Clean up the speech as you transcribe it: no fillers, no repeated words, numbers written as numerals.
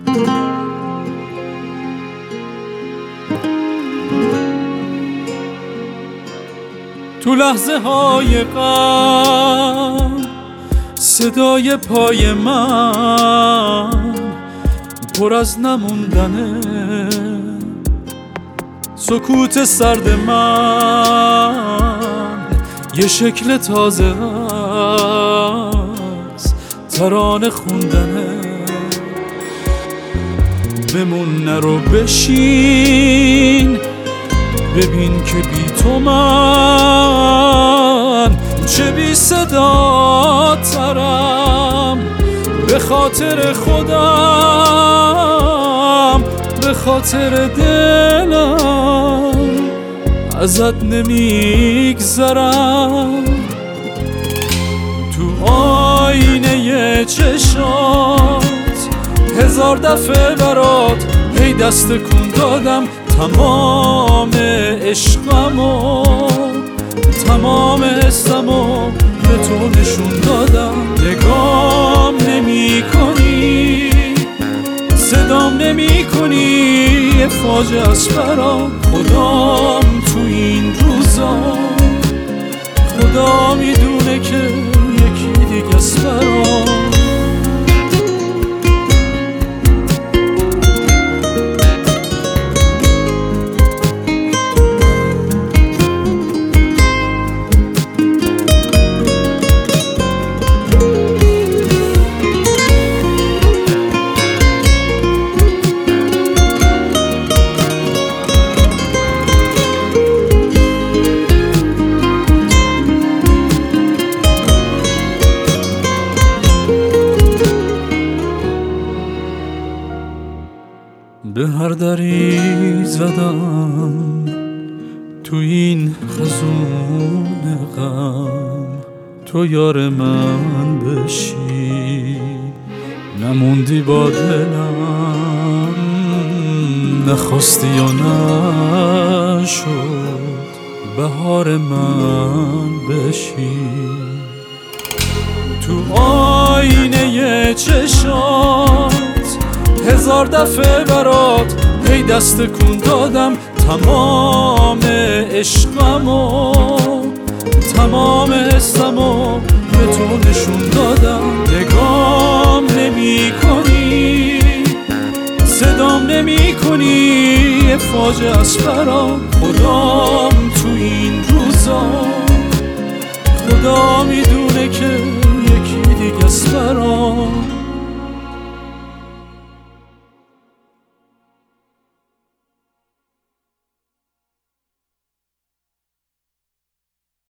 تو لحظه های غم صدای پای من پر از نموندنه، سکوت سرد من یه شکل تازه از ترانه خوندنه. بمون نرو بشین ببین که بی تو من چه بی صدا ترم، به خاطر خودم به خاطر دلم ازت نمیگذرم. تو آینه چشات هزار دفعه برات هی دست کن دادم، تمام عشقمو تمام حسمو به تو نشون دادم. نگام نمی کنی صدام نمی کنی، یه فاجعه است برام. خدام تو این روزا خدا میدونه که یکی دیگه است برام. به هر دری زدم تو این خزون غم، تو یار من بشی نموندی با دلم، نخواستی یا نشد بهار من بشی. تو آینه چشات هزار دفعه برات هی دست کن دادم، تمام عشقمو تمام حسمو به تو نشون دادم. نگام نمی کنی صدام نمی کنی، یه فاجعه است برام. خدام تو این روزا خدا میدونه که